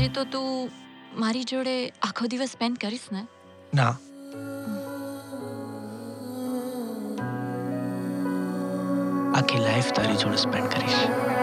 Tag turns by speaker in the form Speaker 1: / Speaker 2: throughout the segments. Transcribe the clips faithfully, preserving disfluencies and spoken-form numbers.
Speaker 1: આજે તો તું મારી જોડે આખો દિવસ સ્પેન્ડ કરીશ ને?
Speaker 2: ના, આખી લાઈફ તારી જોડે સ્પેન્ડ કરીશ.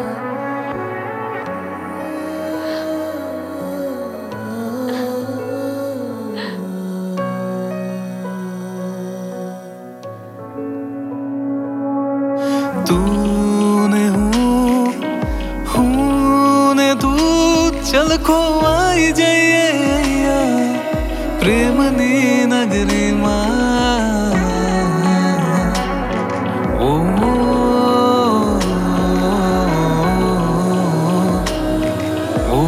Speaker 3: तूने हूँ हूँ ने तू चल को आई जाइए प्रेमनी नगरी माँ ओ ओ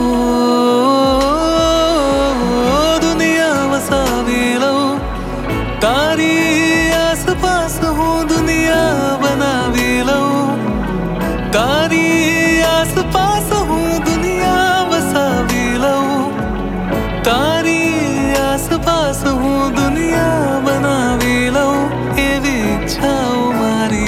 Speaker 3: दुनिया वसावी लो तारी आस पास हूँ दुनिया बनावी लो तारी आस पास हूँ दुनिया वसावी लो तारी आस पास हूँ दुनिया बनावी लो एवी इच्छाओ मारी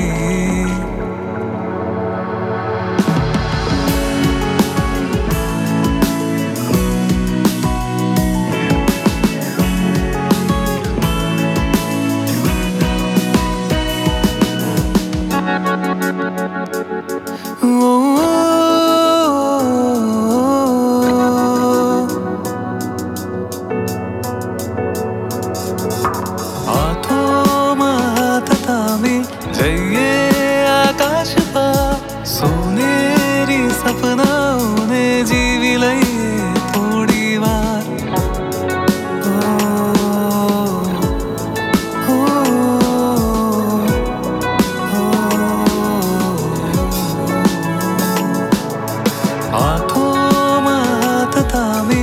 Speaker 3: जइए आकाश पा सोनेरी सपनाओं ने जीवी लइए थोड़ी बार ओ, ओ, ओ, हाथों में हाथ थामे